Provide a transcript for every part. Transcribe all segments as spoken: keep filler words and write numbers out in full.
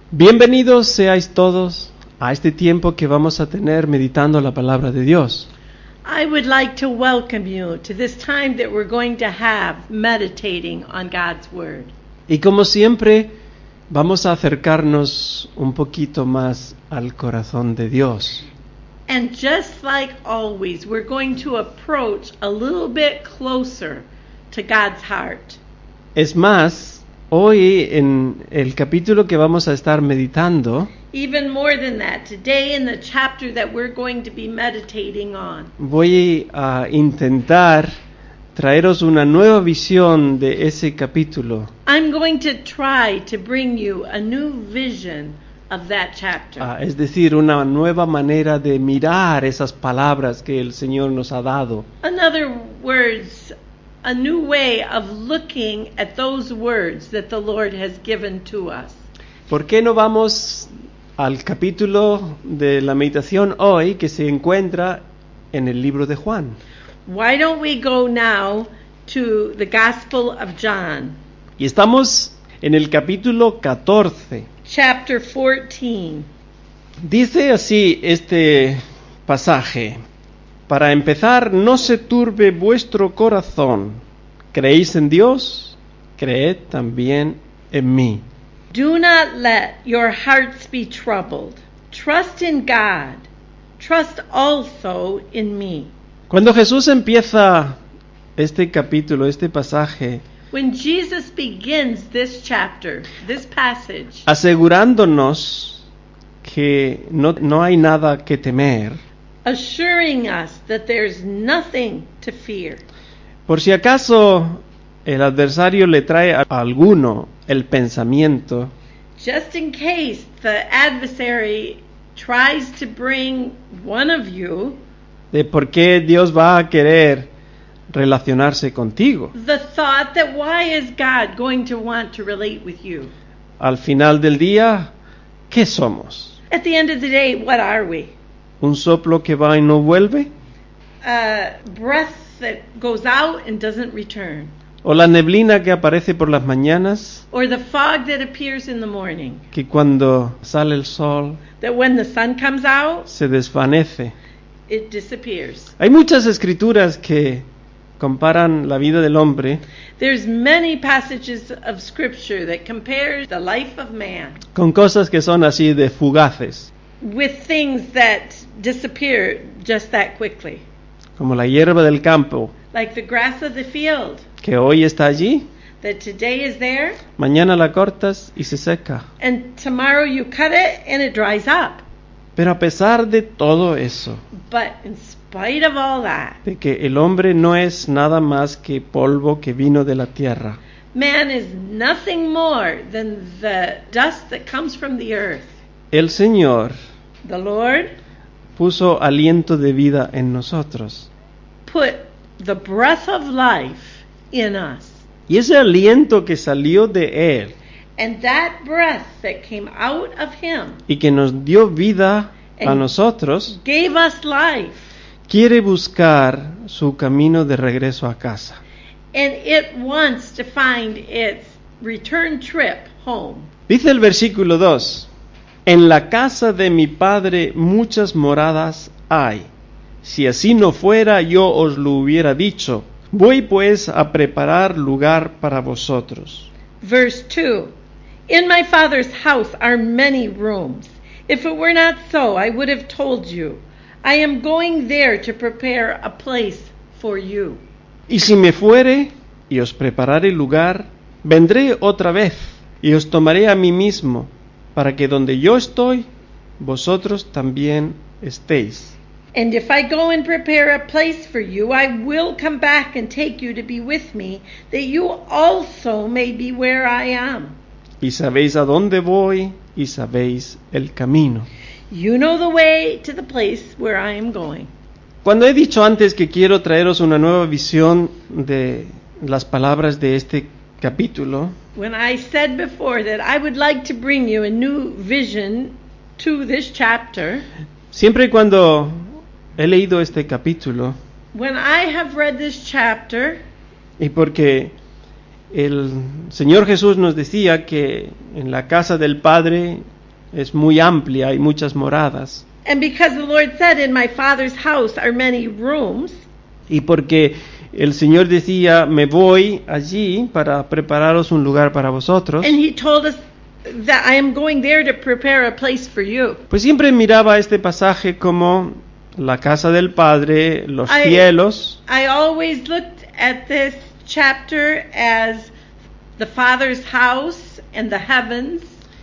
Bienvenidos seáis todos a este tiempo que vamos a tener meditando la palabra de Dios. I would like to welcome you to this time that we're going to have meditating on God's Word. Y como siempre, vamos a acercarnos un poquito más al corazón de Dios. And just like always, we're going to approach a little bit closer to God's heart. Es más, hoy en el capítulo que vamos a estar meditando, Even more than that, today in the chapter that we're going to be meditating on, voy a intentar traeros una nueva visión de ese capítulo. I'm going to try to bring you a new vision of that chapter. Ah, es decir, una nueva manera de mirar esas palabras que el Señor nos ha dado. In other words, a new way of looking at those words that the Lord has given to us. ¿Por qué no vamos al capítulo de la meditación hoy que se encuentra en el libro de Juan? Why don't we go now to the Gospel of John, Y estamos en el capítulo catorce. chapter fourteen. Dice así este pasaje: para empezar, no se turbe vuestro corazón. ¿Creéis en Dios? Creed también en mí. Do not let your hearts be troubled. Trust in God. Trust also in me. Cuando Jesús empieza este capítulo, este pasaje, When Jesus begins this chapter, this passage, asegurándonos que no, no hay nada que temer, assuring us that there's nothing to fear. por si acaso el adversario le trae a alguno el pensamiento Just in case the adversary tries to bring one of you de por qué Dios va a querer relacionarse contigo. the thought that why is God going to want to relate with you? Al final del día, ¿qué somos? At the end of the day, what are we? ¿Un soplo que va y no vuelve? A breath that goes out and doesn't return. ¿O la neblina que aparece por las mañanas, Or the fog that appears in the morning, que cuando sale el sol that when the sun comes out, se desvanece? it disappears. Hay muchas escrituras que comparan la vida del hombre There's many passages of scripture that compare the life of man con cosas que son así de fugaces, with things that disappear just that quickly. como la hierba del campo, Like the grass of the field, que hoy está allí, that today is there, mañana la cortas y se seca. and tomorrow you cut it and it dries up. Pero a pesar de todo eso, But in spite of all that, de que el hombre no es nada más que polvo que vino de la tierra, man is nothing more than the dust that comes from the earth. el Señor The Lord puso aliento de vida en nosotros. put the breath of life in us. Y ese aliento que salió de Él And that breath that came out of him y que nos dio vida a And- nosotros, gave us life. quiere buscar su camino de regreso a casa. And it wants to find its return trip home. Dice el versículo dos: en la casa de mi Padre muchas moradas hay. Si así no fuera, yo os lo hubiera dicho. Voy pues a preparar lugar para vosotros. Verse two. In my Father's house are many rooms. If it were not so, I would have told you. I am going there to prepare a place for you. Y si me fuere y os prepararé lugar, vendré otra vez y os tomaré a mí mismo, para que donde yo estoy, vosotros también estéis. And if I go and prepare a place for you, I will come back and take you to be with me, that you also may be where I am. Y sabéis a dónde voy y sabéis el camino. You know the way to the place where I am going. Cuando he dicho antes que quiero traeros una nueva visión de las palabras de este capítulo, When I said before that I would like to bring you a new vision to this chapter, siempre y cuando he leído este capítulo, when I have read this chapter, y porque el Señor Jesús nos decía que en la casa del Padre es muy amplia, hay muchas moradas. And because the Lord said, in my Father's house are many rooms, Y porque el Señor decía, me voy allí para prepararos un lugar para vosotros, and he told us that I am going there to prepare a place for you. pues siempre miraba este pasaje como la casa del Padre, los I- cielos, I always looked at this chapter as the Father's house and the heavens,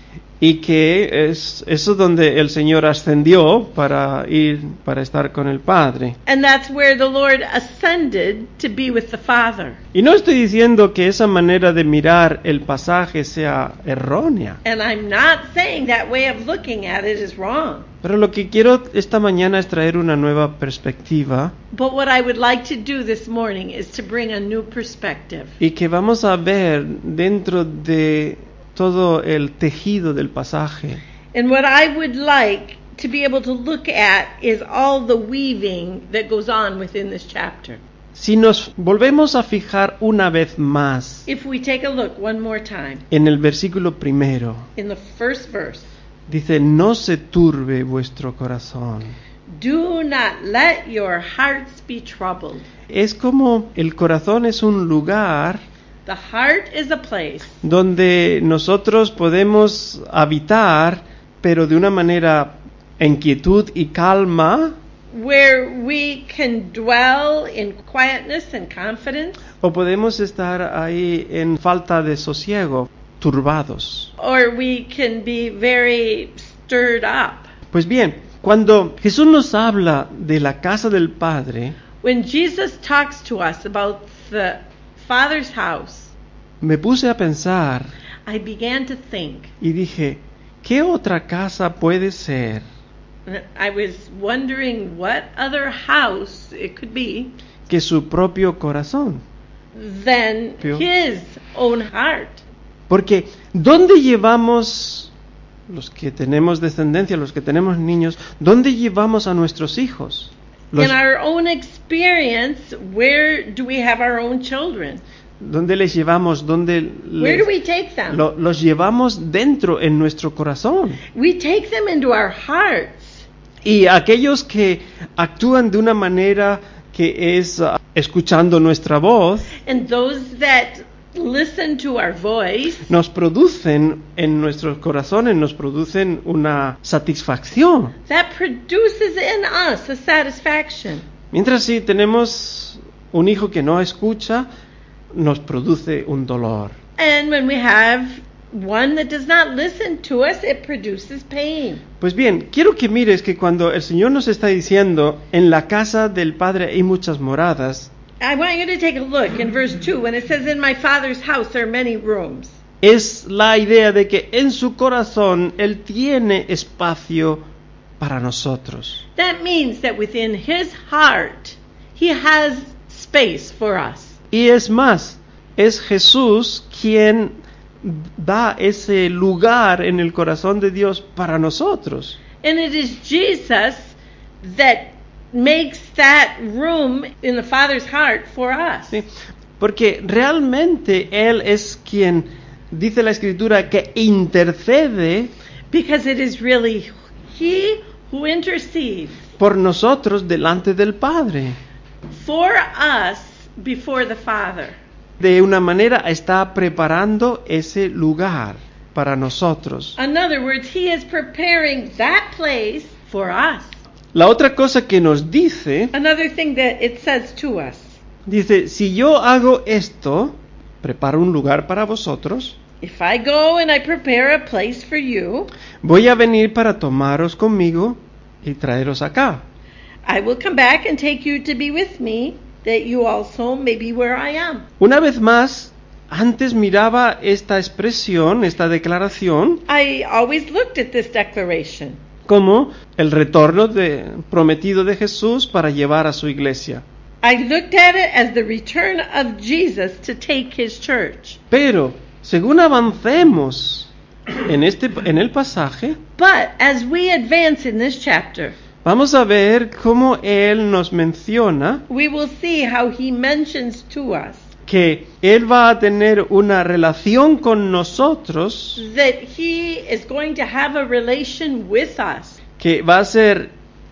y que es eso donde el Señor ascendió para ir, para estar con el Padre. and that's where the Lord ascended to be with the Father. Y no estoy diciendo que esa manera de mirar el pasaje sea errónea, And I'm not saying that way of looking at it is wrong. pero lo que quiero esta mañana es traer una nueva perspectiva But what I would like to do this morning is to bring a new perspective. y que vamos a ver dentro de todo el tejido del pasaje. And what I would like to be able to look at is all the weaving that goes on within this chapter. Si nos volvemos a fijar una vez más If we take a look one more time en el versículo primero, in the first verse, dice, no se turbe vuestro corazón. do not let your hearts be troubled. Es como el corazón es un lugar The heart is a place donde nosotros podemos habitar, pero de una manera en quietud y calma, where we can dwell in quietness and confidence, o podemos estar ahí en falta de sosiego, turbados. or we can be very stirred up. Pues bien, cuando Jesús nos habla de la casa del Padre, When Jesus talks to us about the Father's house, me puse a pensar I began to think. y dije, ¿qué otra casa puede ser I was wondering what other house it could be que su propio corazón? than Pio. his own heart. Porque ¿dónde llevamos, los que tenemos descendencia, los que tenemos niños, dónde llevamos a nuestros hijos? Los- In our own experience, where do we have our own children? ¿Dónde les llevamos? ¿Dónde Where les- do we take them? lo- los llevamos dentro en nuestro corazón? We take them into our hearts. Y aquellos que actúan de una manera que es ah, escuchando nuestra voz, And those that listen to our voice, nos producen en nuestros corazones, nos producen una satisfacción. that produces in us a satisfaction. Mientras si tenemos un hijo que no escucha, nos produce un dolor. And when we have one that does not listen to us, it produces pain. Pues bien, quiero que mires que cuando el Señor nos está diciendo, en la casa del Padre hay muchas moradas, I want you to take a look in verse two when it says, in my Father's house there are many rooms. es la idea de que en su corazón Él tiene espacio para nosotros. That means that within his heart, he has space for us. Y es más, es Jesús quien da ese lugar en el corazón de Dios para nosotros. And it is Jesus that makes that room in the Father's heart for us. ¿Sí? Porque realmente Él es quien, dice la Escritura, que intercede Because it is really he who intercedes por nosotros delante del Padre. for us before the Father. De una manera está preparando ese lugar para nosotros. In other words, he is preparing that place for us. La otra cosa que nos dice, Another thing that it says to us, dice, si yo hago esto, preparo un lugar para vosotros, if I go and I prepare a place for you, voy a venir para tomaros conmigo y traeros acá. I will come back and take you to be with me, that you also may be where I am. Una vez más, antes miraba esta expresión, esta declaración, I always looked at this declaration como el retorno de, prometido de Jesús para llevar a su iglesia. I looked at it as the return of Jesus to take his church. Pero, según avancemos en, este, en el pasaje, But as we advance in this chapter, vamos a ver cómo Él nos menciona we will see how he mentions to us que Él va a tener una relación con nosotros that he is going to have a relation with us. que va a ser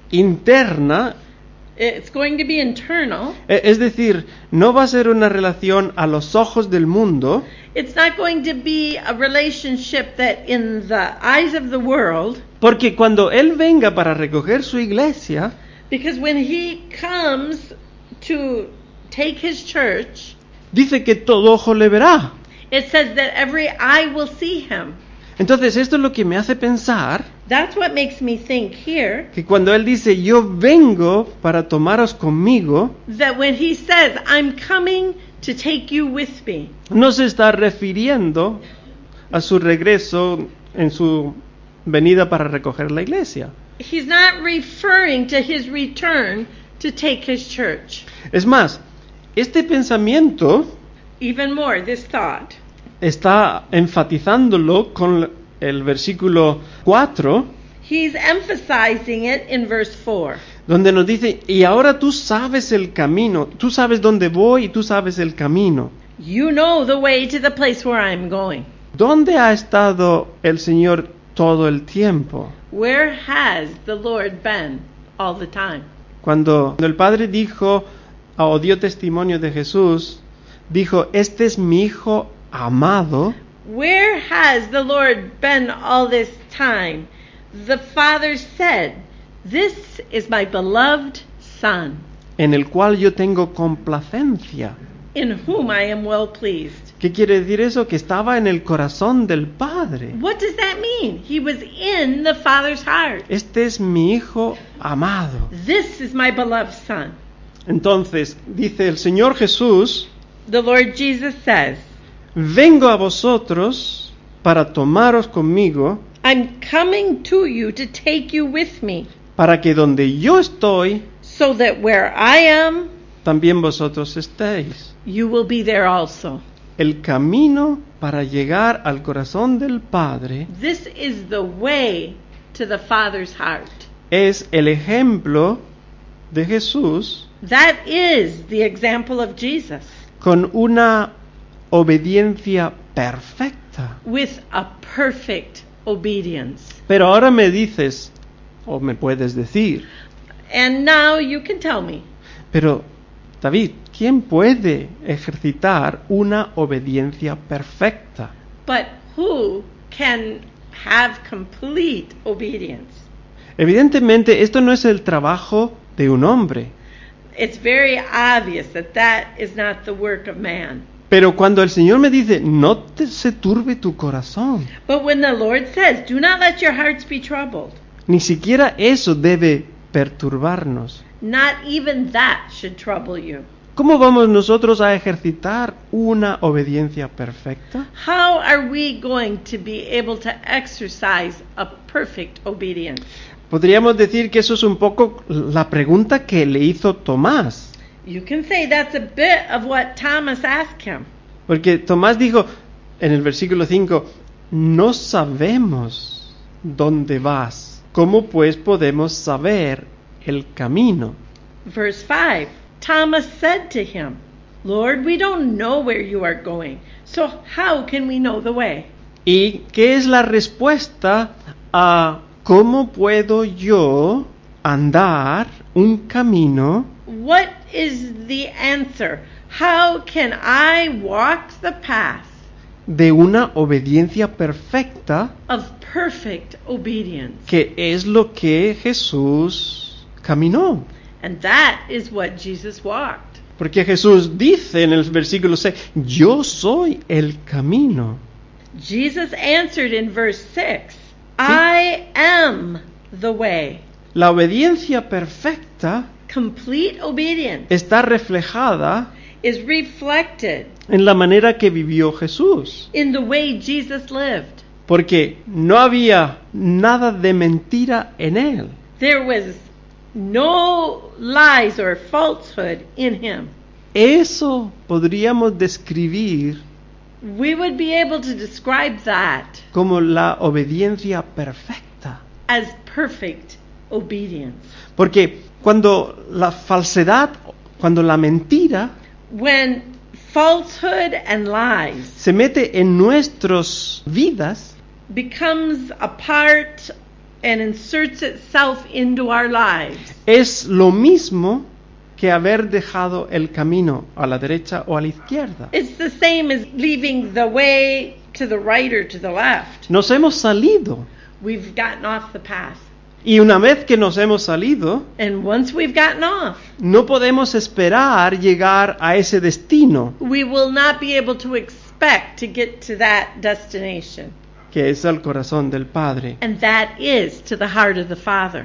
interna, It's going to be internal. e- es decir, no va a ser una relación a los ojos del mundo, It's not going to be a relationship that in the eyes of the world, porque cuando Él venga para recoger su iglesia, because when he comes to take his church, dice que todo ojo le verá. it says that every eye will see him. Entonces esto es lo que me hace pensar That's what makes me think here que cuando Él dice yo vengo para tomaros conmigo, that when he says, I'm coming to take you with me, no se está refiriendo a su regreso en su venida para recoger la iglesia. he's not referring to his return to take his church. Es más, este pensamiento Even more, this thought, está enfatizándolo con el versículo cuatro, he's emphasizing it in verse four. donde nos dice, y ahora tú sabes el camino, tú sabes dónde voy y tú sabes el camino. You know the way to the place where I'm going. ¿Dónde ha estado el Señor todo el tiempo? Where has the Lord been all the time? Cuando el Padre dijo, o dio testimonio de Jesús, dijo, este es mi Hijo amado, Where has the Lord been all this time? The Father said, this is my beloved Son, en el cual yo tengo complacencia. in whom I am well pleased. ¿Qué quiere decir eso? Que estaba en el corazón del Padre. What does that mean? He was in the Father's heart. Este es mi Hijo amado. This is my beloved Son. Entonces, dice el Señor Jesús, The Lord Jesus says, vengo a vosotros para tomaros conmigo, I'm coming to you to take you with me, para que donde yo estoy, so that where I am, también vosotros estéis. you will be there also. El camino para llegar al corazón del Padre This is the way to the Father's heart. es el ejemplo de Jesús That is the example of Jesus, con una obediencia perfecta. with a perfect obedience. Pero ahora me dices, o me puedes decir, And now you can tell me, pero David, ¿quién puede ejercitar una obediencia perfecta? but who can have complete obedience? Evidentemente, esto no es el trabajo de un hombre. It's very obvious that that is not the work of man. Pero cuando el Señor me dice, no te se turbe tu corazón, But when the Lord says, do not let your hearts be troubled, ni siquiera eso debe perturbarnos. not even that should trouble you. ¿Cómo vamos nosotros a ejercitar una obediencia perfecta? How are we going to be able to exercise a perfect obedience? Podríamos decir que eso es un poco la pregunta que le hizo Tomás. You can say that's a bit of what Thomas asked him. Porque Tomás dijo en el versículo cinco, no sabemos dónde vas. ¿Cómo pues podemos saber el camino? Verse five, Thomas said to him, Lord, we don't know where you are going, so how can we know the way? ¿Y qué es la respuesta a cómo puedo yo andar un camino? What is the answer? How can I walk the path De una obediencia perfecta, of perfect obedience? que es lo que Jesús caminó. And that is what Jesus walked. Porque Jesús dice en el versículo seis, yo soy el camino. Jesus answered in verse six, I am the way. La obediencia perfecta Complete obedience está reflejada is reflected en la manera que vivió Jesús. in the way Jesus lived. Porque no había nada de mentira en él. There was no lies or falsehood in him. Eso podríamos describir We would be able to describe that como la obediencia perfecta. as perfect obedience. Porque cuando la falsedad, cuando la mentira When falsehood and lies se mete en nuestras vidas, becomes a part and inserts itself into our lives, es lo mismo que haber dejado el camino a la derecha o a la izquierda. it's the same as leaving the way to the right or to the left. Nos hemos salido, We've gotten off the path. y una vez que nos hemos salido, And once we've gotten off, no podemos esperar llegar a ese destino, we will not be able to expect to get to that destination. que es el corazón del Padre. And that is to the heart of the Father.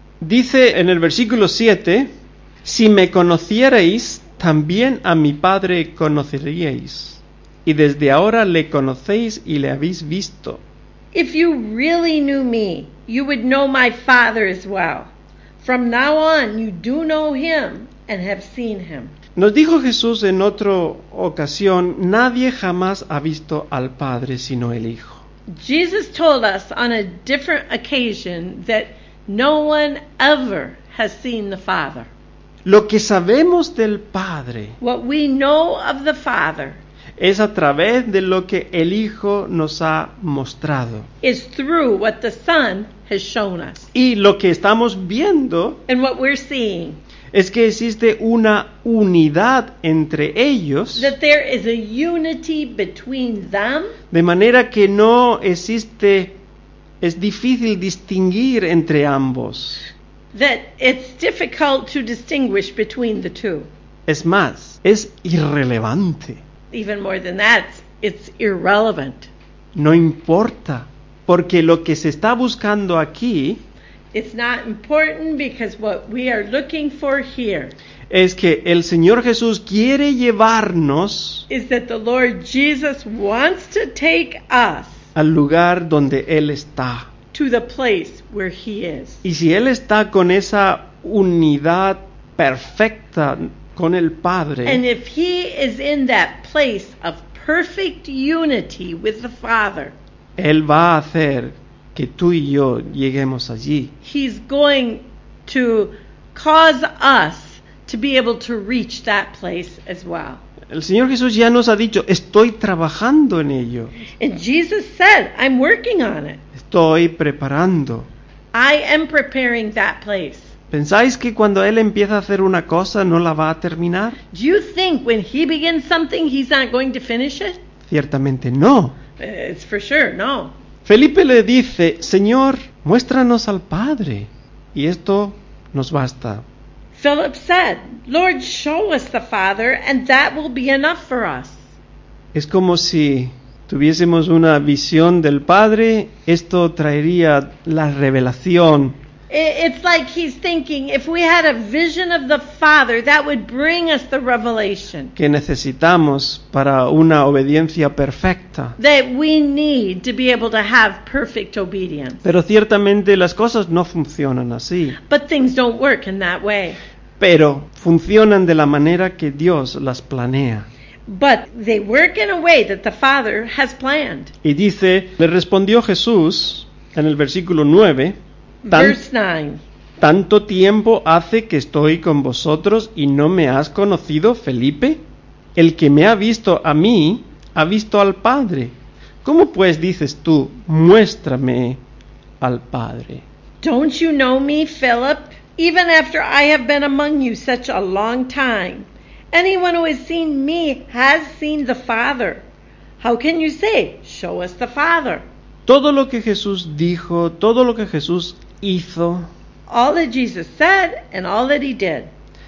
Dice en el versículo siete, si me conocierais, también a mi Padre conoceríais, y desde ahora le conocéis y le habéis visto. If you really knew me, you would know my Father as well. From now on, you do know him and have seen him. Nos dijo Jesús en otra ocasión, nadie jamás ha visto al Padre sino el Hijo. Jesus told us on a different occasion that no one ever has seen the Father. Lo que sabemos del Padre What we know of the Father es a través de lo que el Hijo nos ha mostrado. is through what the Son has shown us. Y lo que estamos viendo And what we're seeing, es que existe una unidad entre ellos, that there is a unity between them, de manera que no existe, es difícil distinguir entre ambos. that it's difficult to distinguish between the two. Es más, es irrelevante. Even more than that, it's irrelevant. No importa, porque lo que se está buscando aquí It's not important because what we are looking for here es que el Señor Jesús quiere llevarnos is that the Lord Jesus wants to take us al lugar donde Él está. to the place where he is. Y si Él está con esa unidad perfecta con el And Padre, if he is in that place of perfect unity with the Father, Él va a hacer que tú y yo lleguemos allí. he's going to cause us to be able to reach that place as well. El Señor Jesús ya nos ha dicho, estoy trabajando en ello, And Jesus said, I'm working on it. estoy preparando. I am preparing that place. ¿Pensáis que cuando Él empieza a hacer una cosa no la va a terminar? Do you think when he begins something, he's not going to finish it? Ciertamente no. Uh, It's for sure, no. Felipe le dice, Señor, muéstranos al Padre, y esto nos basta. Philip said, Lord, show us the Father, and that will be enough for us. Es como si tuviésemos una visión del Padre, esto traería la revelación. I- It's like he's thinking, if we had a vision of the Father, that would bring us the revelation Que necesitamos para una obediencia perfecta. that we need to be able to have perfect obedience. Pero ciertamente las cosas no funcionan así, But things don't work in that way. pero funcionan de la manera que Dios las planea. But they work in a way that the Father has planned. Y dice, le respondió Jesús en el versículo nueve, tan- Verse nine. ¿tanto tiempo hace que estoy con vosotros y no me has conocido, Felipe? El que me ha visto a mí, ha visto al Padre. ¿Cómo pues dices tú, muéstrame al Padre? Don't you know me, Philip? Even after I have been among you such a long time, anyone who has seen me has seen the Father. How can you say, show us the Father? Todo lo que Jesús dijo, todo lo que Jesús hizo, All that Jesus said and all that he did,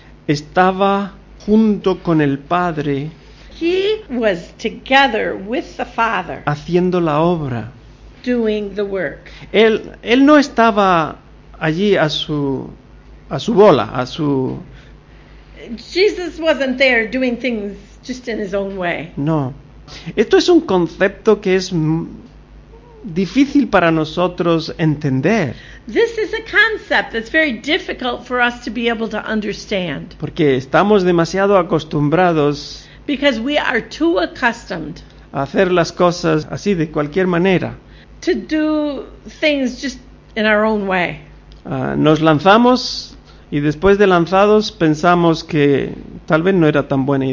estaba junto con el Padre he was together with the Father haciendo la obra. doing the work. Él, él no estaba allí a su, a su bola, a su... Jesus wasn't there doing things just in his own way. No. Esto es un concepto que es mm, difícil para nosotros entender, This is a concept that's very difficult for us to be able to understand porque estamos demasiado acostumbrados because we are too accustomed a hacer las cosas así de cualquier manera. to do things just in our own way. Ah, nos lanzamos y después de lanzados pensamos que tal vez no era tan buena idea.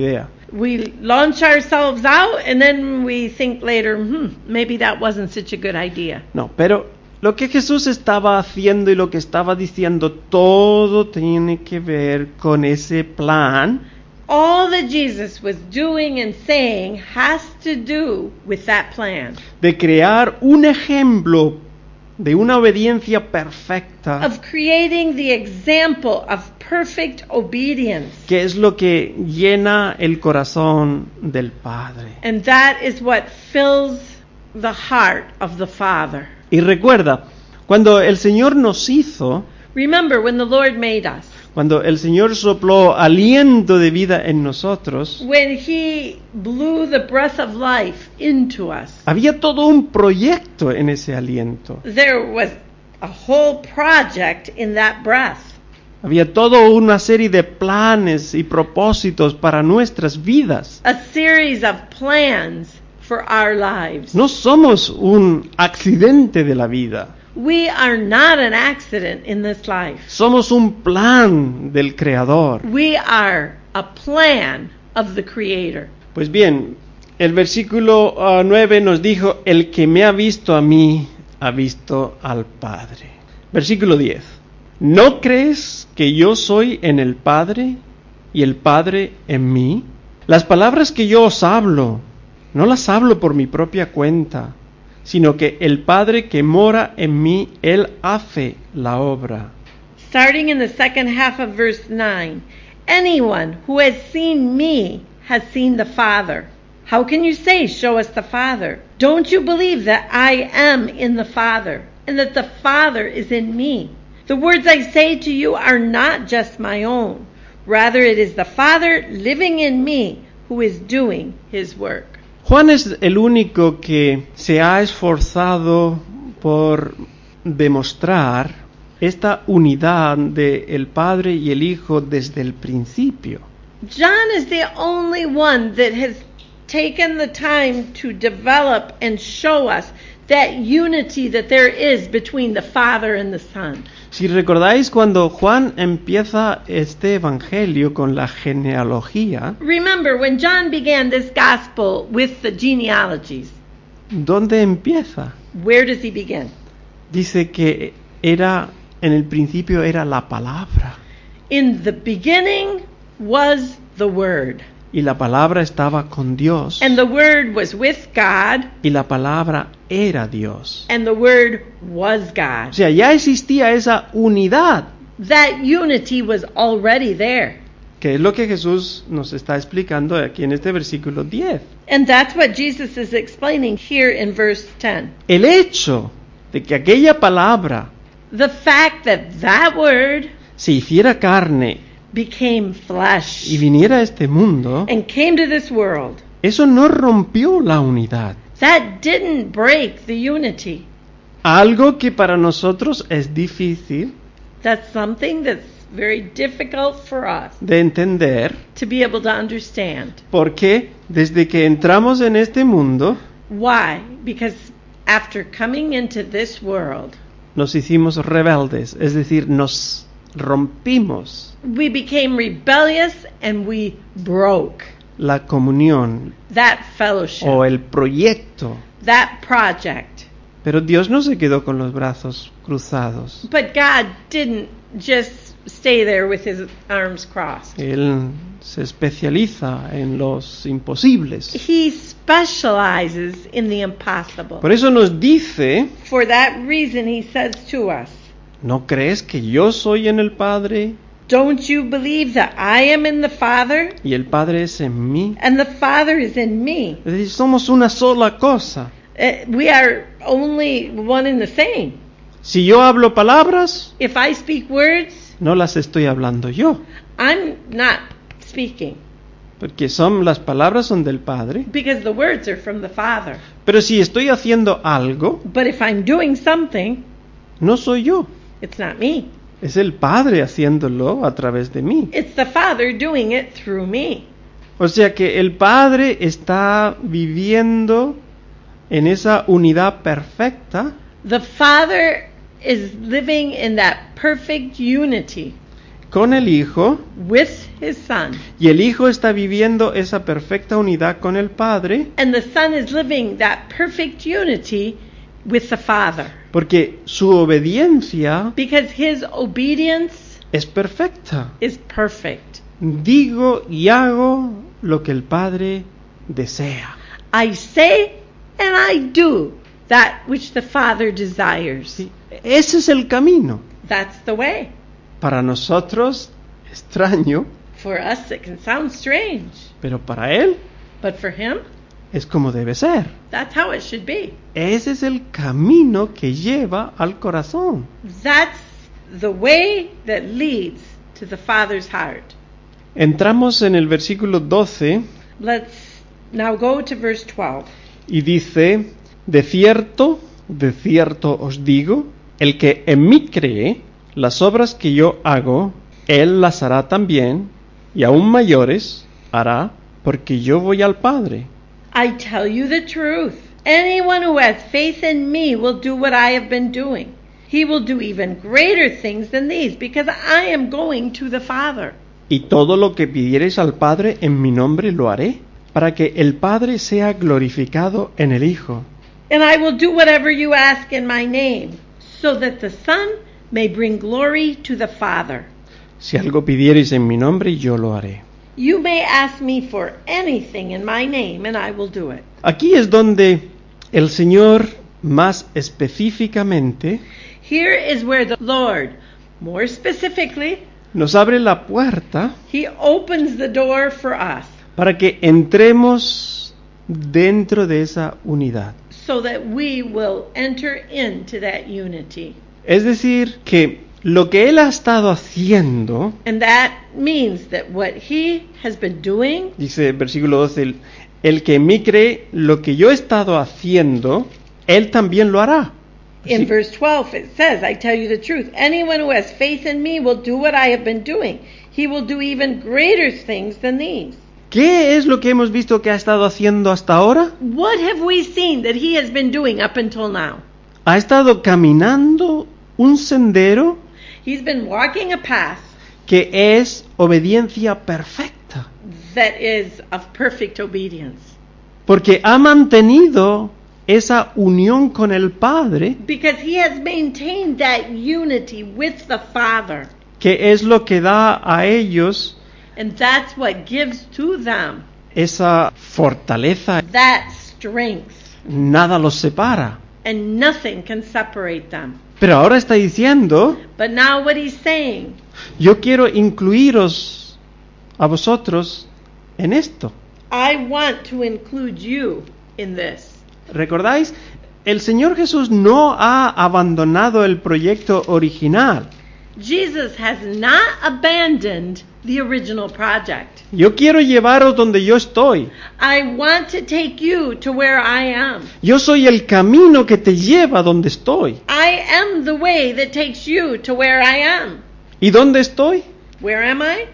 We launch ourselves out and then we think later, hmm, maybe that wasn't such a good idea. No, pero lo que Jesús estaba haciendo y lo que estaba diciendo, todo tiene que ver con ese plan. All that Jesus was doing and saying has to do with that plan. De crear un ejemplo de una obediencia perfecta, Of creating the example of perfect obedience. que es lo que llena el corazón del Padre. And that is what fills the heart of the Father. Y recuerda, cuando el Señor nos hizo, Remember when the Lord made us, cuando el Señor sopló aliento de vida en nosotros, when He blew the breath of life into us, había todo un proyecto en ese aliento. there was a whole project in that breath. Había toda una serie de planes y propósitos para nuestras vidas. A series of plans for our lives. No somos un accidente de la vida. We are not an accident in this life. Somos un plan del Creador. We are a plan of the Creator. Pues bien, el versículo uh, nueve nos dijo, el que me ha visto a mí, ha visto al Padre. Versículo diez. ¿No crees que yo soy en el Padre y el Padre en mí? Las palabras que yo os hablo, no las hablo por mi propia cuenta, sino que el Padre que mora en mí, Él hace la obra. Starting in the second half of verse nine, anyone who has seen me has seen the Father. How can you say, show us the Father? Don't you believe that I am in the Father, and that the Father is in me? The words I say to you are not just my own. Rather, it is the Father living in me who is doing His work. Juan es el único que se ha esforzado por demostrar esta unidad de el Padre y el Hijo desde el principio. John is the only one that has taken the time to develop and show us that unity that there is between the Father and the Son. Si recordáis cuando Juan empieza este evangelio con la genealogía, Remember when John began this gospel with the genealogies, ¿dónde empieza? where does he begin? Dice que era en el principio era la palabra In the beginning was the Word, y la palabra estaba con Dios and the Word was with God, y la palabra era Dios. and the Word was O God. sea, ya existía esa unidad, That unity was already there. que es lo que Jesús nos está explicando aquí en este versículo diez. And that's what Jesus is explaining here in verse ten. El hecho de que aquella palabra The fact that that Word se hiciera carne became flesh y viniera a este mundo, and came to this world, eso no rompió la unidad. that didn't break the unity. Algo que para nosotros es difícil That's something that's very difficult for us de entender, to be able to understand. porque desde que entramos en este mundo, Why? Because after coming into this world, nos hicimos rebeldes, es decir, nos rompimos we became rebellious and we broke la comunión that fellowship, o el proyecto. that project. Pero Dios no se quedó con los brazos cruzados. But God didn't just stay there with his arms crossed. Él se especializa en los imposibles. He specializes in the impossible. Por eso nos dice, For that reason, he says to us, ¿no crees que yo soy en el Padre don't you believe that I am in the Father y el Padre es en mí? and the Father is in me? Es decir, somos una sola cosa. Uh, we are only one and the same. Si yo hablo palabras, If I speak words, no las estoy hablando yo, I'm not speaking porque son las palabras son del Padre. because the words are from the Father. Pero si estoy haciendo algo, But if I'm doing something, no soy yo, it's not me. es el Padre haciéndolo a través de mí. It's the Father doing it through me. O sea que el Padre está viviendo en esa unidad perfecta The Father is living in that perfect unity con el Hijo, with his Son. y el Hijo está viviendo esa perfecta unidad con el Padre, And the Son is living that perfect unity with the Father. porque su obediencia Because his obedience es perfecta. is perfect. Digo y hago lo que el Padre desea. I say and I do that which the Father desires. Sí, ese es el camino. That's the way. Para nosotros, extraño, For us, it can sound strange, pero para Él but for him, es como debe ser. that's how it should be. Ese es el camino que lleva al corazón. That's the way that leads to the Father's heart. Entramos en el versículo doce Let's now go to verse twelve. y dice, de cierto, de cierto os digo, el que en mí cree, las obras que yo hago, él las hará también, y aún mayores hará, porque yo voy al Padre. I tell you the truth. Anyone who has faith in me will do what I have been doing. He will do even greater things than these, because I am going to the Father. Y todo lo que pidiereis al Padre en mi nombre lo haré, para que el Padre sea glorificado en el Hijo. And I will do whatever you ask in my name, so that the Son may bring glory to the Father. Si algo pidiereis en mi nombre, yo lo haré. You may ask me for anything in my name, and I will do it. Aquí es donde el Señor más específicamente Here is where the Lord, more specifically, nos abre la puerta He opens the door for us para que entremos dentro de esa unidad. so that we will enter into that unity. Es decir, que lo que Él ha estado haciendo, And that means that what He has been doing, dice el versículo doce, el, el que en mí cree, lo que yo he estado haciendo, Él también lo hará. in Sí. verse twelve it says, I tell you the truth, anyone who has faith in me will do what I have been doing. He will do even greater things than these. ¿Qué es lo que hemos visto que ha estado haciendo hasta ahora? What have we seen that He has been doing up until now? Ha estado caminando un sendero He's been walking a path que es obediencia perfecta, that is of perfect obedience. porque ha mantenido esa unión con el Padre, Because He has maintained that unity with the Father. que es lo que da a ellos And that's what gives to them esa fortaleza. that strength. Nada los separa. And nothing can separate them. Pero ahora está diciendo, But now what He's saying, yo quiero incluiros a vosotros en esto. I want to include you in this. ¿Recordáis? El Señor Jesús no ha abandonado el proyecto original. Jesus has not abandoned the original project. Yo quiero llevaros donde yo estoy. I want to take you to where I am. Yo soy el camino que te lleva donde estoy. I am the way that takes you to where I am. ¿Y dónde estoy? Where am I?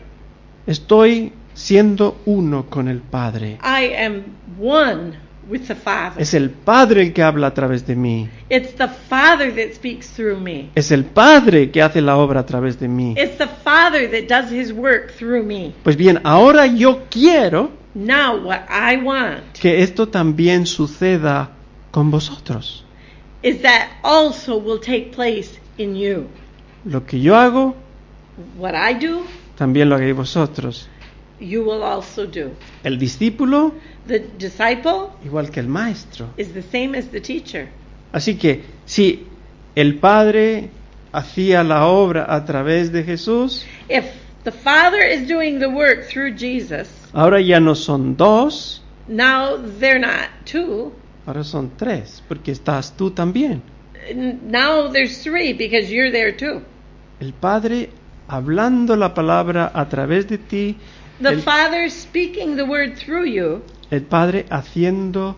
Estoy siendo uno con el Padre. I am one with the Father. Es el Padre el que habla a través de mí. It's the Father that speaks through me. Es el Padre que hace la obra a través de mí. It's the Father that does His work through me. Pues bien, ahora yo quiero Now what I want que esto también suceda con vosotros. is that also will take place in you. Lo que yo hago, What I do, también lo hagáis vosotros. you will also do. El discípulo, The disciple igual que el maestro. is the same as the teacher. Así que si el Padre hacía la obra a través de Jesús, If the Father is doing the work through Jesus, ahora ya no son dos, now they're not two. ahora son tres, porque estás tú también. N- Now there's three because you're there too. El Padre hablando la palabra a través de ti, The el, Father speaking the word through you el Padre haciendo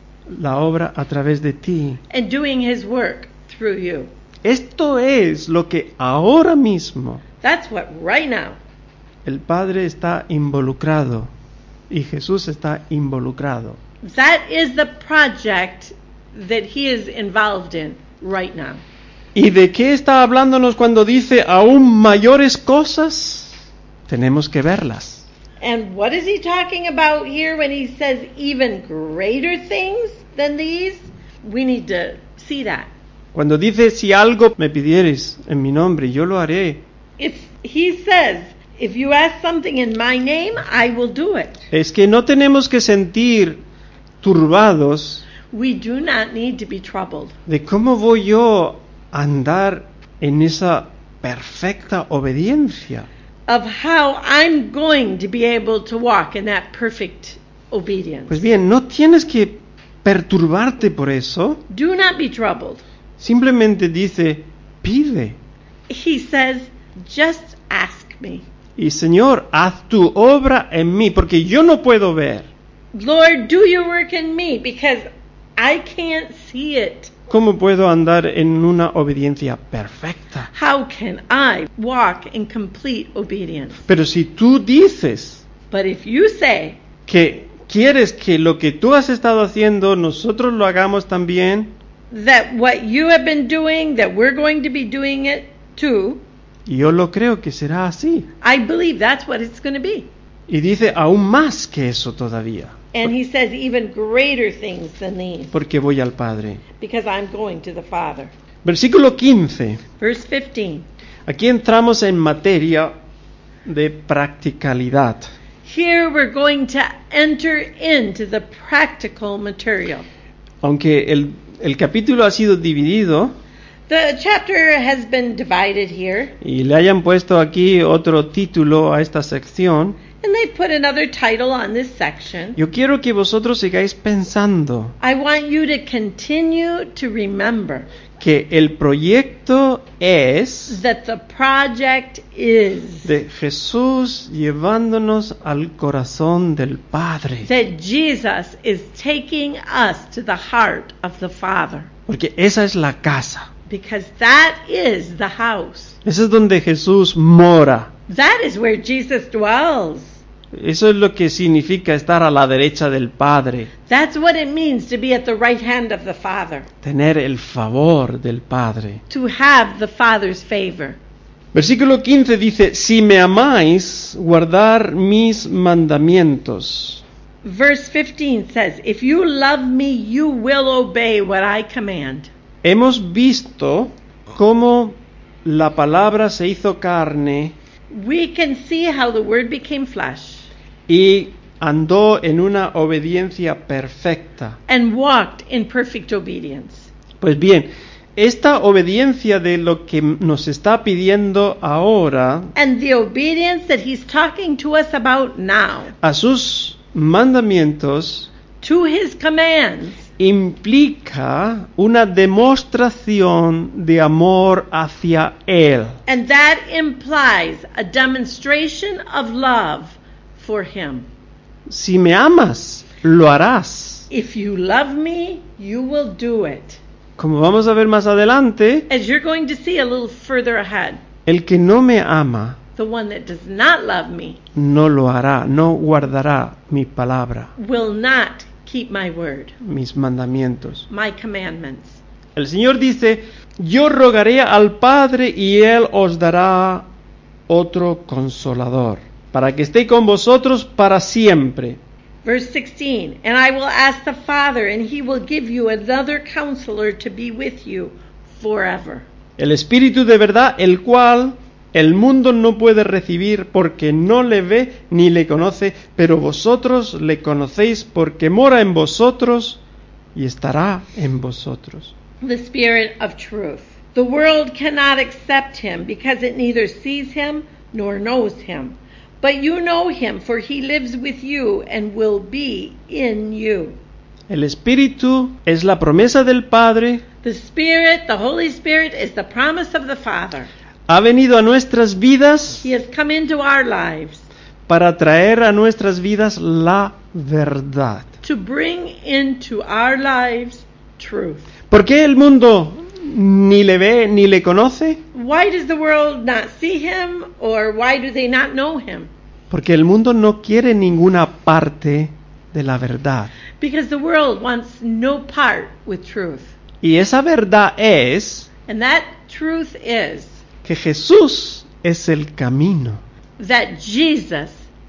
la obra a través de ti. and doing His work through you. Esto es lo que ahora mismo That's what right now el Padre está involucrado y Jesús está involucrado. that is the project that He is involved in right now. ¿Y de qué está hablándonos cuando dice aún mayores cosas? Tenemos que verlas. And what is he talking about here when he says even greater things than these? We need to see that. Cuando dice, si algo me pidieres en mi nombre, yo lo haré. If he says, if you ask something in my name, I will do it. Es que no tenemos que sentir turbados We do not need to be troubled de cómo voy yo a andar en esa perfecta obediencia. of how I'm going to be able to walk in that perfect obedience. Pues bien, no tienes que perturbarte por eso. Do not be troubled. Simplemente dice, pide. He says, just ask me. Y Señor, haz tu obra en mí, porque yo no puedo ver. Lord, do your work in me because I can't see it. ¿Cómo puedo andar en una obediencia perfecta? How can I walk in complete obedience? Pero si tú dices But if you say que quieres que lo que tú has estado haciendo, nosotros lo hagamos también, that what you have been doing, that we're going to be doing it too, y yo lo creo que será así. I believe that's what it's going to be. Y dice aún más que eso todavía, And he says even greater things than these porque voy al Padre. because I'm going to the Father. Versículo quince. Verse fifteen. Aquí entramos en materia de practicalidad. Here we're going to enter into the practical material. Aunque el, el capítulo ha sido dividido The chapter has been divided here, y le hayan puesto aquí otro título a esta sección, and they put another title on this section. yo quiero que vosotros sigáis pensando I want you to continue to remember que el proyecto es that the project is de Jesús llevándonos al corazón del Padre. that Jesus is taking us to the heart of the Father, Porque esa es la casa. because that is the house. Esa es donde Jesús mora. That is where Jesus dwells. Eso es lo que significa estar a la derecha del Padre. That's what it means to be at the right hand of the Father, Tener el favor del Padre. to have the Father's favor. Versículo quince dice, si me amáis, guardar mis mandamientos. Verse fifteen says, if you love me, you will obey what I command. Hemos visto cómo la palabra se hizo carne We can see how the Word became flesh y andó en una obediencia perfecta. and walked in perfect obedience. Pues bien, esta obediencia de lo que nos está pidiendo ahora And the obedience that He's talking to us about now, a sus mandamientos to His commands, implica una demostración de amor hacia Él. and that implies a demonstration of love for Him. Si me amas, lo harás. If you love me, you will do it. Como vamos a ver más adelante, As you're going to see a little further ahead, el que no me ama the one that does not love me no lo hará, no guardará mi palabra, will not keep my word, mis mandamientos. my commandments. El Señor dice, yo rogaré al Padre y Él os dará otro consolador, para que esté con vosotros para siempre. Verse sixteen, and I will ask the Father, and He will give you another counselor to be with you forever. El Espíritu de verdad, el cual el mundo no puede recibir porque no le ve ni le conoce, pero vosotros le conocéis porque mora en vosotros y estará en vosotros. The Spirit of truth. The world cannot accept Him because it neither sees Him nor knows Him. But you know Him, for He lives with you and will be in you. El Espíritu es la promesa del Padre. The Spirit, the Holy Spirit, is the promise of the Father. Ha venido a nuestras vidas He has come into our lives para traer a nuestras vidas la verdad. to bring into our lives truth. ¿Por qué el mundo ni le ve ni le conoce? Why does the world not see Him, or why do they not know Him? Porque el mundo no quiere ninguna parte de la verdad. Because the world wants no part with truth. Y esa verdad es And that truth is que Jesús es el camino. that Jesus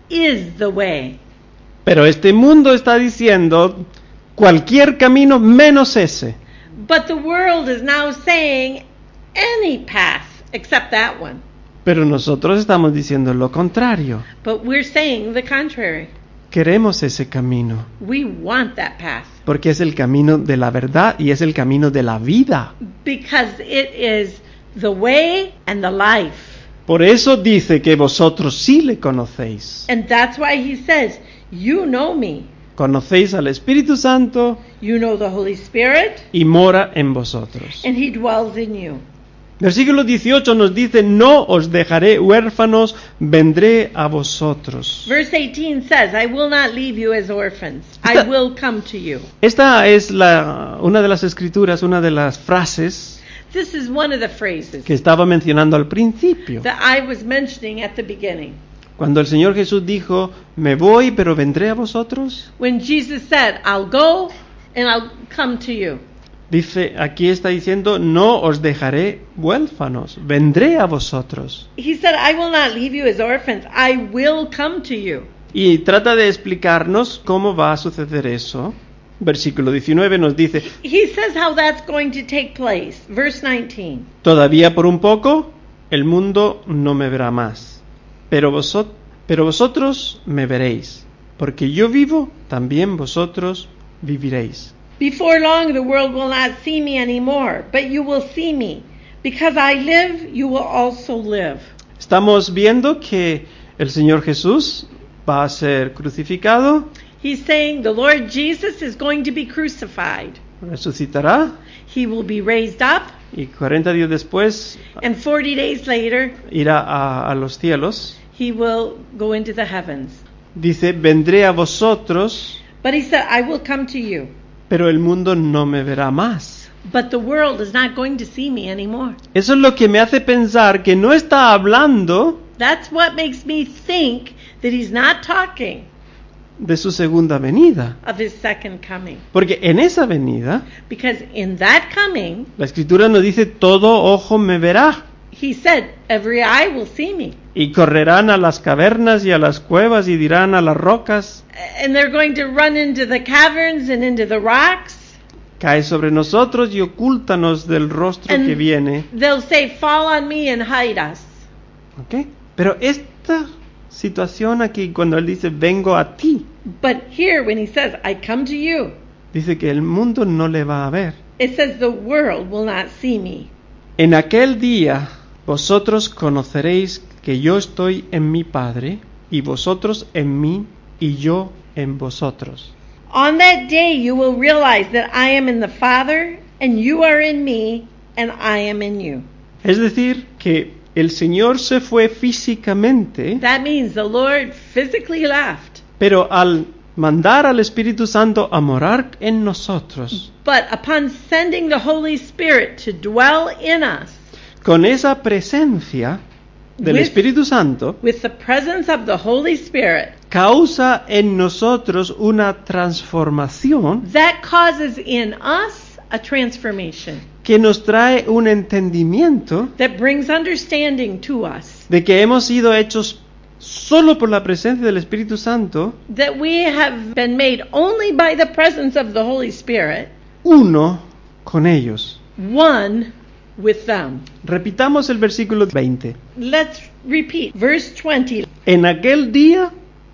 is the way. Pero este mundo está diciendo cualquier camino menos ese. But the world is now saying any path except that one. Pero nosotros estamos diciendo lo contrario. But we're saying the contrary. Queremos ese camino, We want that path porque es el camino de la verdad y es el camino de la vida. because it is the way and the life. Por eso dice que vosotros sí le conocéis. And that's why he says, you know me. Conocéis al Espíritu Santo You know the Holy Spirit, y mora en vosotros. and he dwells in you. Versículo dieciocho nos dice, no os dejaré huérfanos, vendré a vosotros. Verse eighteen says, I will not leave you as orphans. I Esta- will come to you. Esta es la, una de las escrituras, una de las frases This is one of the phrases que estaba mencionando al principio. that I was mentioning at the beginning. Cuando el Señor Jesús dijo, me voy, pero vendré a vosotros. When Jesus said, I'll go and I'll come to you. Dice, aquí está diciendo, no os dejaré huérfanos, vendré a vosotros. He said, I will not leave you as orphans. I will come to you. Y trata de explicarnos cómo va a suceder eso. Versículo diecinueve nos dice, He says how that's going to take place. Verse nineteen. todavía por un poco el mundo no me verá más, pero, vosot- pero vosotros me veréis, porque yo vivo, también vosotros viviréis. Before long, the world will not see me anymore, but you will see me. Because I live, you will also live. Estamos viendo que el Señor Jesús va a ser crucificado, He's saying the Lord Jesus is going to be crucified. resucitará He will be raised up, y cuarenta días después and forty days later, irá a, a los cielos. he will go into the heavens. Dice, vendré a vosotros, But he said, I will come to you. pero el mundo no me verá más. But the world is not going to see me anymore. Eso es lo que me hace pensar que no está hablando That's what makes me think that he's not talking de su segunda venida. of his second coming. Porque en esa venida, Because in that coming, la Escritura nos dice, todo ojo me verá. he said, every eye will see me. Y correrán a las cavernas y a las cuevas y dirán a las rocas, And they're going to run into the caverns and into the rocks. cae sobre nosotros y ocúltanos del rostro And que viene. they'll say, fall on me and hide us. ¿Ok? Pero esta situación aquí, cuando él dice, vengo a ti, But here, when he says, I come to you, dice que el mundo no le va a ver. it says the world will not see me. En aquel día vosotros conoceréis que yo estoy en mi Padre, y vosotros en mí, y yo en vosotros. On that day you will realize that I am in the Father, and you are in me, and I am in you. Es decir, que el Señor se fue físicamente, That means the Lord physically left. pero al mandar al Espíritu Santo a morar en nosotros, But upon sending the Holy Spirit to dwell in us, con esa presencia del With- Espíritu Santo, with the presence of the Holy Spirit, causa en nosotros una transformación that causes in us a transformation que nos trae un entendimiento that brings understanding to us de que hemos sido hechos solo por la presencia del Espíritu Santo, that we have been made only by the presence of the Holy Spirit, uno con ellos. one with them. Repitamos el versículo veinte. Let's repeat. Verse twenty. En aquel día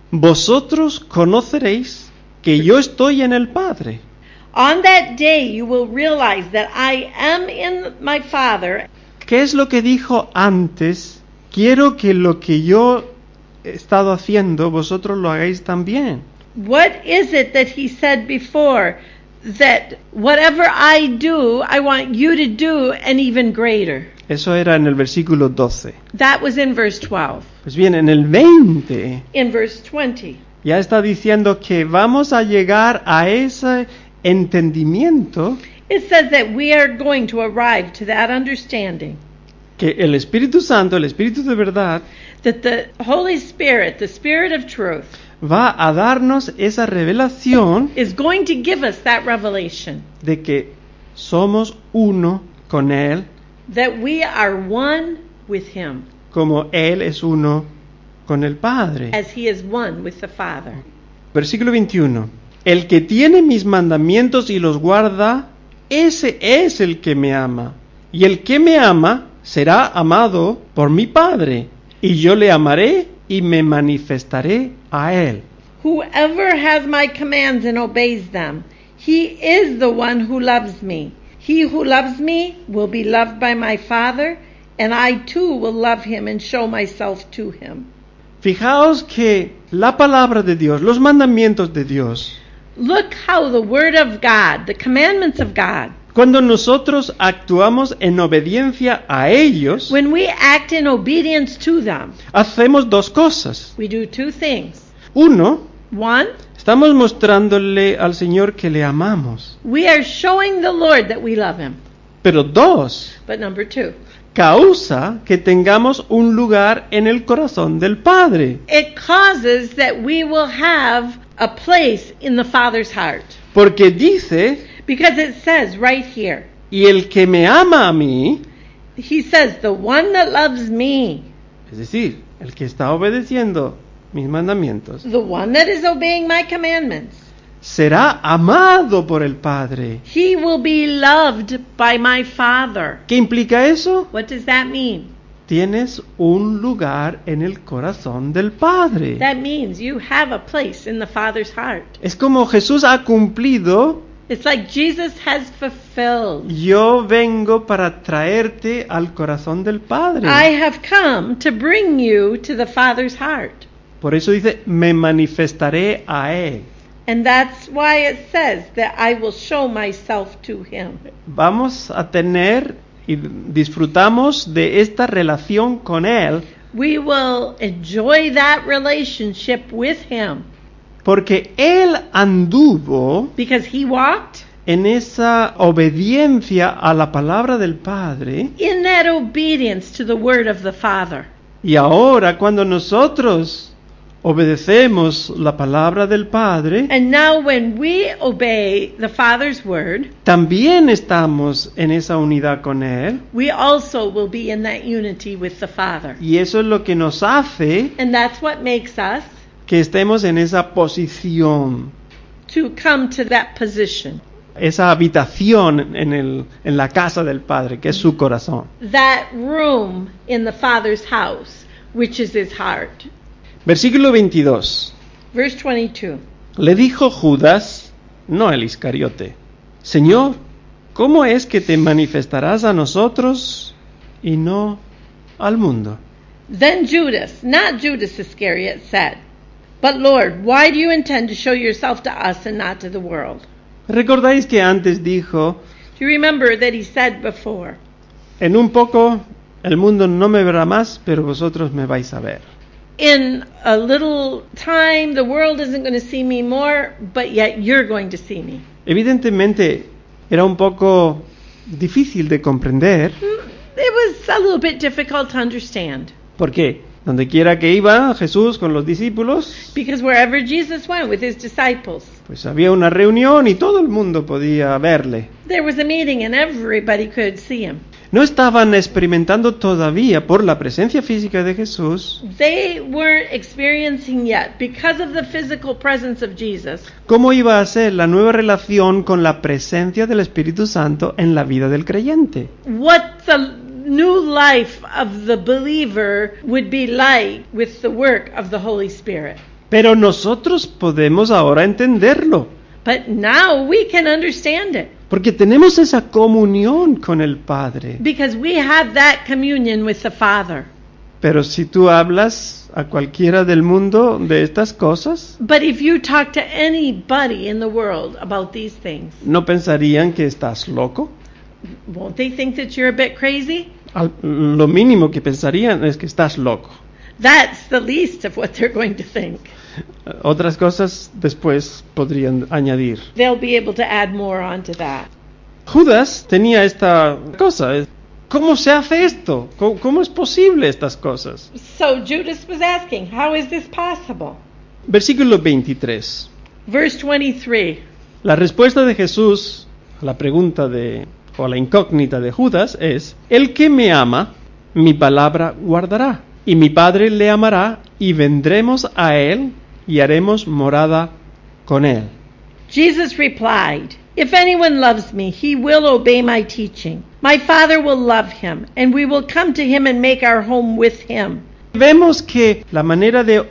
vosotros conoceréis que yo estoy en el Padre, On that day you will realize that I am in my Father. ¿qué es lo que dijo antes? Quiero que lo que yo he estado haciendo, vosotros lo hagáis también. What is it that he said before? That whatever I do, I want you to do and even greater. Eso era en el versículo doce. That was in verse twelve. Pues bien, en el veinte In verse twenty, ya está diciendo que vamos a llegar a ese entendimiento it says that we are going to arrive to that understanding que el Espíritu Santo, el Espíritu de verdad, that the Holy Spirit, the Spirit of truth, va a darnos esa revelación is going to give us that revelation de que somos uno con Él that we are one with him, como Él es uno con el Padre. as he is one with the Father. Versículo veintiuno. El que tiene mis mandamientos y los guarda, ese es el que me ama. Y el que me ama será amado por mi Padre, y yo le amaré y me manifestaré a él. Whoever has my commands and obeys them, he is the one who loves me. He who loves me will be loved by my Father, and I too will love him and show myself to him. Fijaos que la palabra de Dios, los mandamientos de Dios, Look how the word of God, the commandments of God, cuando nosotros actuamos en obediencia a ellos, when we act in obedience to them, hacemos dos cosas. we do two things. Uno, One, estamos mostrándole al Señor que le amamos. we are showing the Lord that we love him. Pero dos, But number two, causa que tengamos un lugar en el corazón del Padre. it causes that we will have a place in the Father's heart. Porque dice, Because it says right here, y el que me ama a mí, he says, the one that loves me, es decir, el que está obedeciendo mis mandamientos, the one that is obeying my commandments, será amado por el Padre. he will be loved by my Father. ¿Qué implica eso? What does that mean? Tienes un lugar en el corazón del Padre. That means you have a place in the Father's heart. Es como Jesús ha cumplido. It's like Jesus has fulfilled. Yo vengo para traerte al corazón del Padre. I have come to bring you to the Father's heart. Por eso dice, me manifestaré a Él. And that's why it says that I will show myself to him. Vamos a tener y disfrutamos de esta relación con Él, We will enjoy that relationship with him porque Él anduvo because he walked en esa obediencia a la palabra del Padre. in that obedience to the word of the Father. Y ahora cuando nosotros obedecemos la palabra del Padre, And now when we obey the Father's word, también estamos en esa unidad con Él. we also will be in that unity with the Father. Y eso es lo que nos hace And that's what makes us que estemos en esa posición, to come to that position, esa habitación en, el, en la casa del Padre, que es su corazón. that room in the Father's house, which is his heart. Versículo veintidós. Verse twenty-two. Le dijo Judas, no el Iscariote, Señor, ¿cómo es que te manifestarás a nosotros y no al mundo? Then Judas, not Judas Iscariot, said, But Lord, why do you intend to show yourself to us and not to the world? ¿Recordáis que antes dijo, Do you remember that he said before, en un poco el mundo no me verá más, pero vosotros me vais a ver? in a little time the world isn't going to see me more, but yet you're going to see me? Evidentemente era un poco difícil de comprender, It was a little bit difficult to understand porque donde quiera que iba Jesús con los discípulos, because wherever Jesus went with his disciples, pues había una reunión y todo el mundo podía verle. there was a meeting and everybody could see him. No estaban experimentando todavía por la presencia física de Jesús They weren't experiencing yet, because of the physical presence of Jesus, cómo iba a ser la nueva relación con la presencia del Espíritu Santo en la vida del creyente. what the new life of the believer would be like with the work of the Holy Spirit. Pero nosotros podemos ahora entenderlo, But now we can understand it porque tenemos esa comunión con el Padre. because we have that communion with the Father. Pero si tú hablas a cualquiera del mundo de estas cosas, But if you talk to anybody in the world about these things, ¿no pensarían que estás loco? won't they think that you're a bit crazy? Al- lo mínimo que pensarían es que estás loco. That's the least of what they're going to think. Otras cosas después podrían añadir. They'll be able to add more onto that. Judas tenía esta cosa. ¿Cómo se hace esto? ¿Cómo, cómo es posible estas cosas? So Judas was asking, how is this possible? Versículo veintitrés. Verse twenty-three. La respuesta de Jesús a la pregunta de o la incógnita de Judas es: el que me ama, mi palabra guardará, y mi Padre le amará, y vendremos a él y haremos morada con él. Jesus replied, "If anyone loves me, he will obey my teaching. My Father will love him, and we will come to him and make our home with him." Vemos que la manera de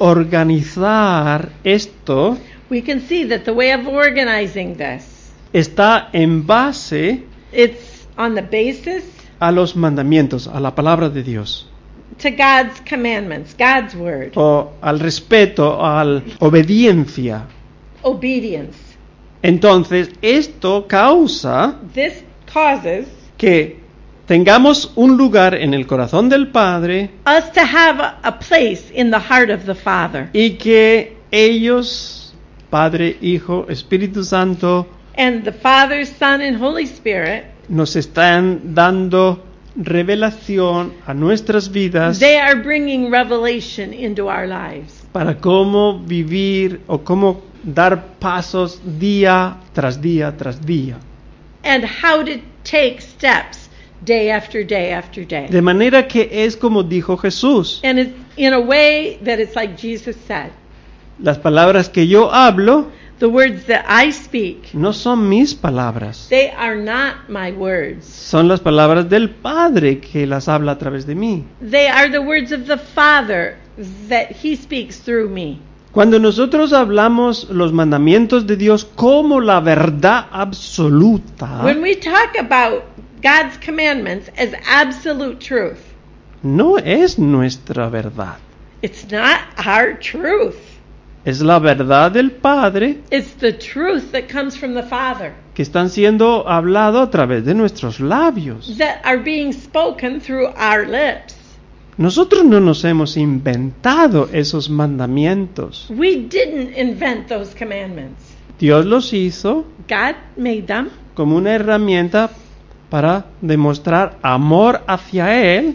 organizar esto We can see that the way of organizing this, está en base it's on the basis a los mandamientos, a la palabra de Dios, to God's commandments, God's word, o al respeto, a la obediencia. obedience. Entonces, esto causa This causes que tengamos un lugar en el corazón del Padre us to have a, a place in the heart of the Father. y que ellos, Padre, Hijo, Espíritu Santo, And the Father, Son, and Holy Spirit, nos están dando revelación a nuestras vidas they are bringing revelation into our lives. para cómo vivir o cómo dar pasos día tras día tras día. And how to take steps day after day after day. De manera que es como dijo Jesús: And it's in a way that it's like Jesus said. las palabras que yo hablo The words that I speak, no son mis palabras, they are not my words. son las palabras del Padre que las habla a través de mí. They are the words of the Father that He speaks through me. Cuando nosotros hablamos los mandamientos de Dios como la verdad absoluta, When we talk about God's commandments as absolute truth, no es nuestra verdad, it's not our truth. es la verdad del Padre It's the truth that comes from the Father que están siendo hablado a través de nuestros labios. that are being spoken through our lips. Nosotros no nos hemos inventado esos mandamientos. We didn't invent those commandments. Dios los hizo God made them como una herramienta para demostrar amor hacia Él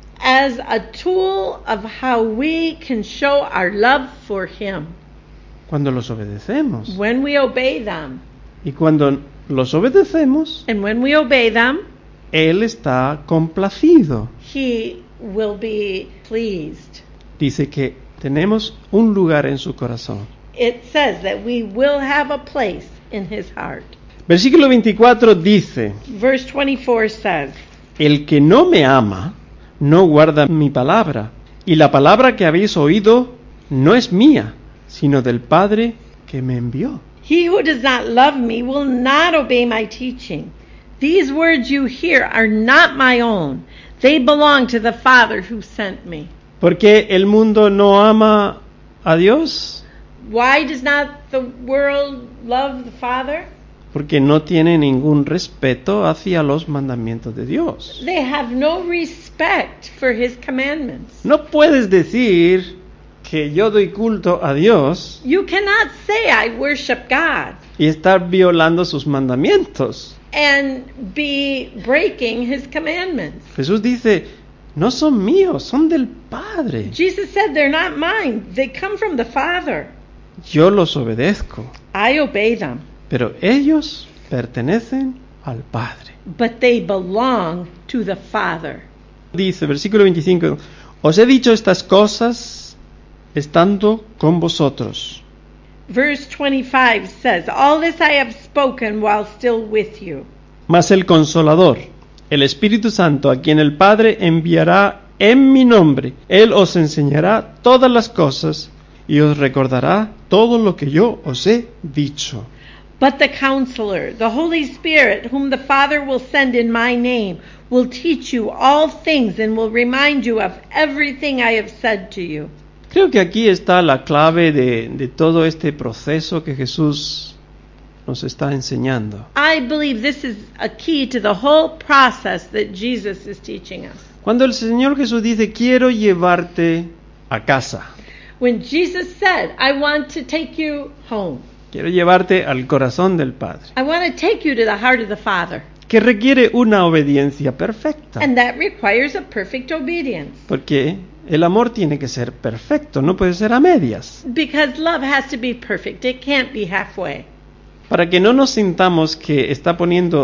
as a tool of how we can show our love for Him cuando los obedecemos. when we obey them. Y cuando los obedecemos, And when we obey them, Él está complacido. He will be pleased. Dice que tenemos un lugar en su corazón. It says that we will have a place in His heart. Versículo veinticuatro dice: Verse twenty-four says, el que no me ama no guarda mi palabra, y la palabra que habéis oído no es mía, sino del Padre que me envió. "He who does not love me will not obey my teaching. These words you hear are not my own. They belong to the Father who sent me." ¿Por qué el mundo no ama a Dios? Why does not the world love the Father? Porque no tiene ningún respeto hacia los mandamientos de Dios. They have no respect for His commandments. No puedes decir que yo doy culto a Dios You cannot say I worship God y estar violando sus mandamientos. and be breaking His commandments. Jesús dice: no son míos, son del Padre. Jesus said they're not mine. They come from the Father. Yo los obedezco, I obey them, pero ellos pertenecen al Padre. but they belong to the Father. Dice, versículo veinticinco: os he dicho estas cosas estando con vosotros. Verse twenty-five says, "All this I have spoken while still with you." Mas el Consolador, el Espíritu Santo, a quien el Padre enviará en mi nombre, Él os enseñará todas las cosas y os recordará todo lo que yo os he dicho. But the Counselor, the Holy Spirit, whom the Father will send in my name, will teach you all things and will remind you of everything I have said to you. Creo que aquí está la clave de, de todo este proceso que Jesús nos está enseñando. I believe this is a key to the whole process that Jesus is teaching us. Cuando el Señor Jesús dice: quiero llevarte a casa, When Jesus said, "I want to take you home. quiero llevarte al corazón del Padre, I want to take you to the heart of the Father." que requiere una obediencia perfecta, And that requires a perfect obedience. porque el amor tiene que ser perfecto, no puede ser a medias. Because love has to be perfect. It can't be halfway. Para que no nos sintamos que está poniendo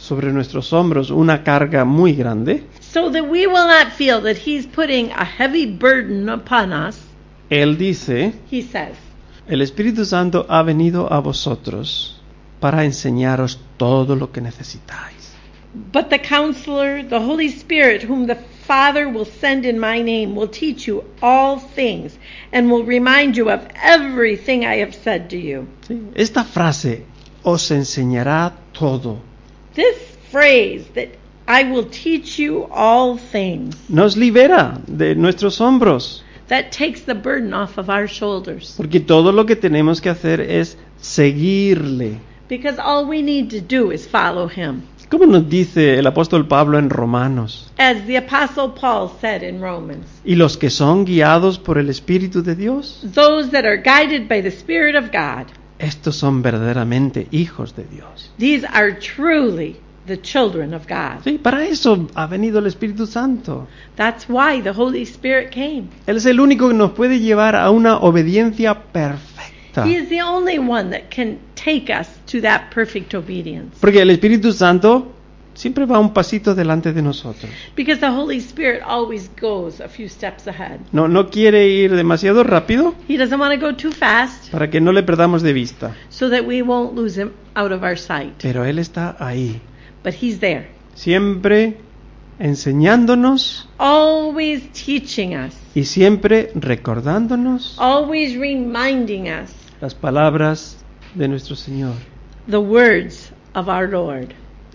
sobre nuestros hombros una carga muy grande, so that we will not feel that he's putting a heavy burden upon us, Él dice, he says, el Espíritu Santo ha venido a vosotros para enseñaros todo lo que necesitáis. but the Counselor, the Holy Spirit, whom the Father will send in my name, will teach you all things and will remind you of everything I have said to you. ¿Sí? Esta frase, os enseñará todo, This phrase that I will teach you all things, nos libera de nuestros hombros, that takes the burden off of our shoulders. porque todo lo que tenemos que hacer es seguirle. Because all we need to do is follow him. Como nos dice el apóstol Pablo en Romanos, As the Apostle Paul said in Romans, y los que son guiados por el Espíritu de Dios, those that are guided by the Spirit of God, estos son verdaderamente hijos de Dios. these are truly the children of God. Sí, para eso ha venido el Espíritu Santo. That's why the Holy Spirit came. Él es el único que nos puede llevar a una obediencia perfecta. He is the only one that can take us to that perfect obedience. Porque el Espíritu Santo siempre va un pasito delante de nosotros. Because the Holy Spirit always goes a few steps ahead. No, no quiere ir demasiado rápido He doesn't want to go too fast para que no le perdamos de vista. so that we won't lose him out of our sight. Pero Él está ahí, But he's there, siempre enseñándonos always teaching us, y siempre recordándonos always reminding us las palabras de nuestro Señor. the words of our Lord.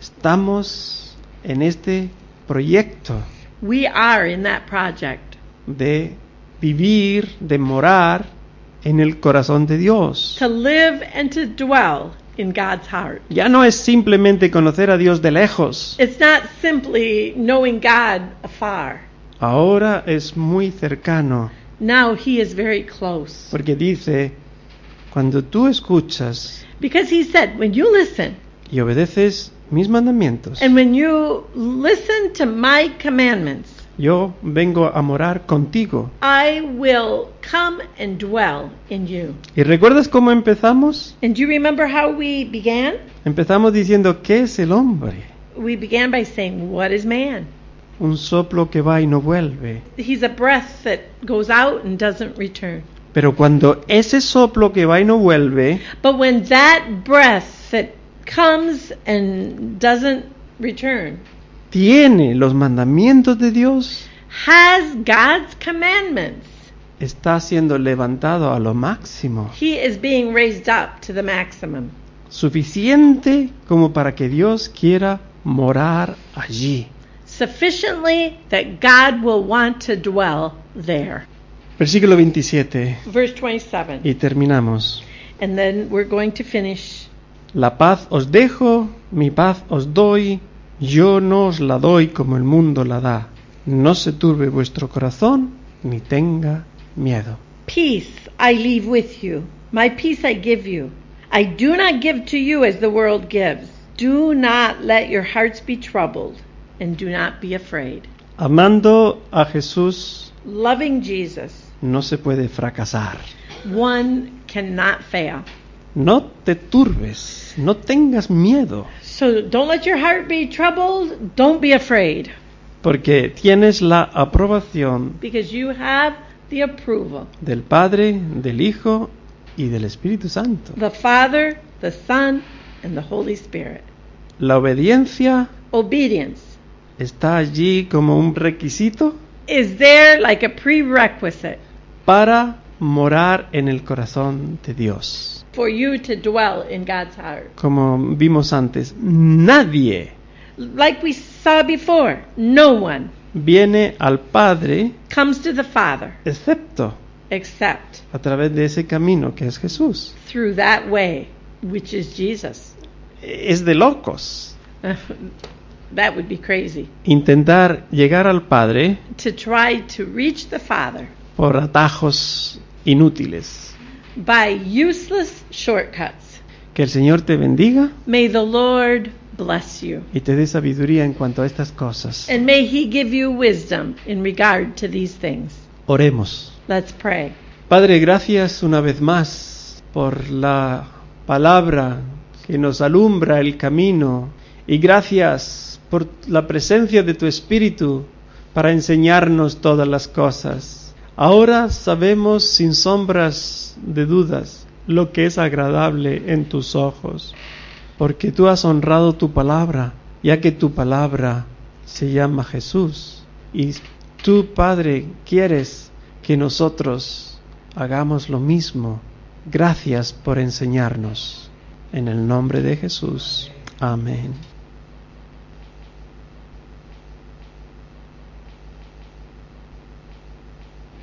Estamos en este proyecto We are in that project de vivir, de morar en el corazón de Dios. to live and to dwell in God's heart. Ya no es simplemente conocer a Dios de lejos. It's not simply knowing God afar. Ahora es muy cercano, Now he is very close. porque dice, cuando tú escuchas Because he said, when you listen, y obedeces mis mandamientos, and when you listen to my commandments, yo vengo a morar contigo. I will come and dwell in you. ¿Y recuerdas cómo empezamos? And do you remember how we began? Empezamos diciendo, ¿qué es el hombre? We began by saying, what is man? Un soplo que va y no vuelve. He's a breath that goes out and doesn't return. Pero cuando ese soplo que va y no vuelve But when that breath that comes and doesn't return tiene los mandamientos de Dios, has God's commandments, está siendo levantado a lo máximo, he is being raised up to the maximum, suficiente como para que Dios quiera morar allí. sufficiently that God will want to dwell there. Versículo veintisiete, Verse twenty-seven. y terminamos. And then we're going to finish. La paz os dejo, mi paz os doy, yo no os la doy como el mundo la da. No se turbe vuestro corazón, ni tenga miedo. Peace I leave with you. My peace I give you. I do not give to you as the world gives. Do not let your hearts be troubled, and do not be afraid. Amando a Jesús Loving Jesus, no se puede fracasar. one cannot fail. No te turbes, no tengas miedo, So don't let your heart be troubled. Don't be afraid, porque tienes la aprobación because you have the approval. del Padre, del Hijo y del Espíritu Santo. The Father, the Son, and the Holy Spirit. La obediencia Obedience está allí como un requisito is there like a prerequisite para morar en el corazón de Dios. for you to dwell in God's heart. Como vimos antes, nadie Like we saw before, no one viene al Padre comes to the Father excepto except a través de ese camino que es Jesús. through that way, which is Jesus. Es de locos That would be crazy. intentar llegar al Padre To try to reach the Father por atajos inútiles. by useless shortcuts. Que el Señor te bendiga May the Lord bless you. y te dé sabiduría en cuanto a estas cosas. And may He give you wisdom in regard to these things. Oremos. Let's pray. Padre, gracias una vez más por la palabra que nos alumbra el camino Y gracias por la presencia de tu Espíritu para enseñarnos todas las cosas. Ahora sabemos sin sombras de dudas lo que es agradable en tus ojos, porque tú has honrado tu palabra, ya que tu palabra se llama Jesús. Y tú, Padre, quieres que nosotros hagamos lo mismo. Gracias por enseñarnos. En el nombre de Jesús. Amén.